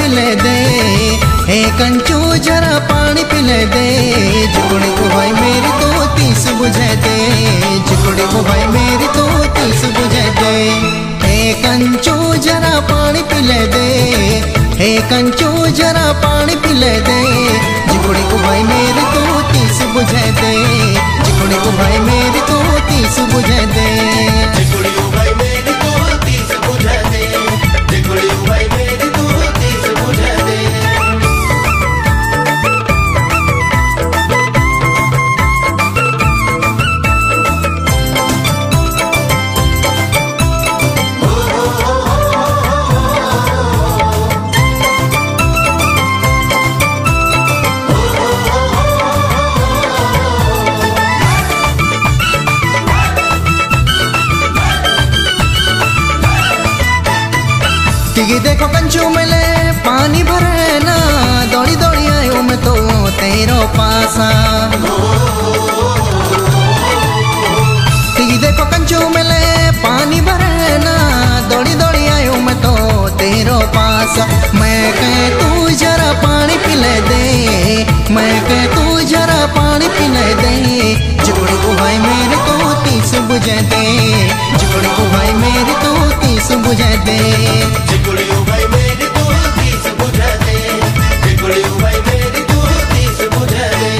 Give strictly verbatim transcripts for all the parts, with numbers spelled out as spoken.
पिले दे, हे कंचू जरा पानी पिले दे। जुगड़ी को भाई मेरी तो तीस बुझे दे, जुगड़ी को भाई मेरी तो तीस बुझे दे। हे कंचू जरा पानी पिले दे, हे कंचू जरा पानी पिले दे। जुगड़ी को भाई मेरी तो तीस बुझे दे, जुगड़ी को भाई मेरी तो तीस बुझे दे। जुगड़ी को भाई मेरी तो तीस बुझे दे, जुगड़ी को भाई मेरी तो तीस बुझे दे। टिकी देखो कंचू मिले पानी भरे ना, दौड़ी दौड़ी आयो मैं तो तेरो पासा। टिकी देखो कंचू मिले पानी भरे ना, दौड़ी दौड़ी आयो मैं तो तेरो पासा। मैं कह तू जरा पानी पिले दे, मैं कह तू जरा पानी पिले दे। जुगड़ी को भाई मेरे तो तीस बुझे दे, जुगड़ी को भाई मेरे तो तीस बुझे दे। जुगड़ी को भाई मेरी तो तीस बुझे दे, जुगड़ी को भाई मेरी तो तीस बुझे दे।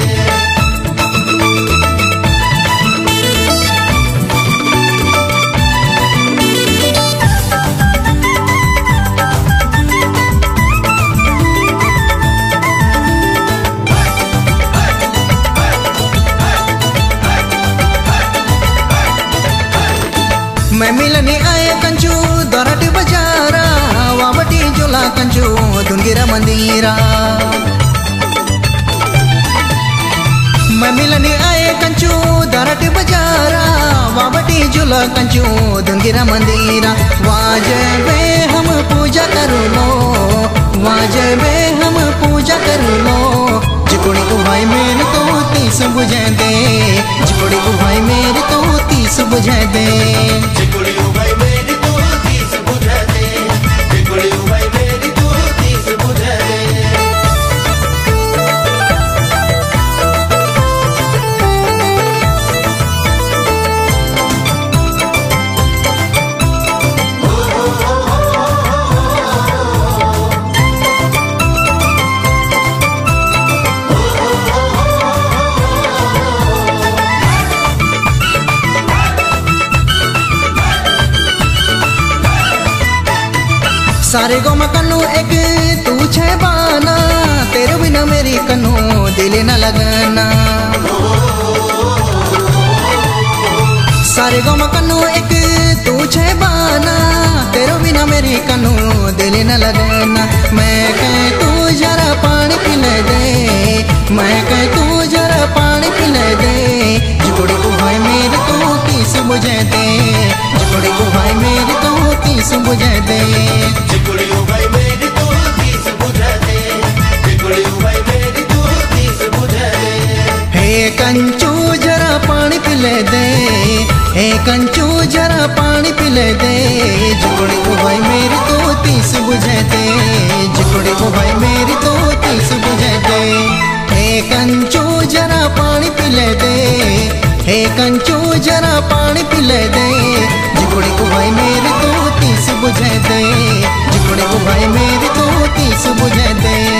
मैं मिलने आया कंचू दौराटी बजारा, वावटी जोला कंचू दुनगिरा मंदिरा। मैं मिलने आया कंचू दौराटी बजारा, वावटी जोला कंचू दुनगिरा मंदिरा। वाजबे हम पूजा करू लो, वाजबे हम पूजा करू लो। जुगड़ी को भाई मेरे तो तीस बुझे दे, जुगड़ी को भाई मेरे तो तीस बुझे दे। जुगड़ी को भाई मेरी तो तीस बुझे दे, जुगड़ी को भाई मेरी तो तीस बुझे दे। सारे गो में कन्नू एक तू छे बाना, तेरे बिना मेरी कन्नू दिल न लगना। सारे गो में कन्नू एक तू छे बाना, तेरे बिना मेरी कन्नू दिल न लगना। मैं कह तू जरा पानी पिले दे, मैं कह तू जरा पानी पिले दे। जुगड़ी को भाई मेरे तो तीस बुझे दे, जुगड़ी को भाई मेरे तो तीस बुझे दे। जुगड़ी को भाई मेरी तो तीस बुझे दे, जुगड़ी को भाई मेरी तो तीस बुझे दे। हे कंचू जरा पानी पिले दे, हे कंचू जरा पानी पिले दे। जुगड़ी को भाई मेरी तो तीस बुझे दे, जुगड़ी को भाई मेरी तो तीस बुझे दे। हे कंचू जरा पानी पिले दे, हे कंचू जरा पानी पिले दे। जुगड़ी को भाई मेरी तो तीस बुझे दे, जुगड़ी को भाई मेरी तो तीस बुझे दे।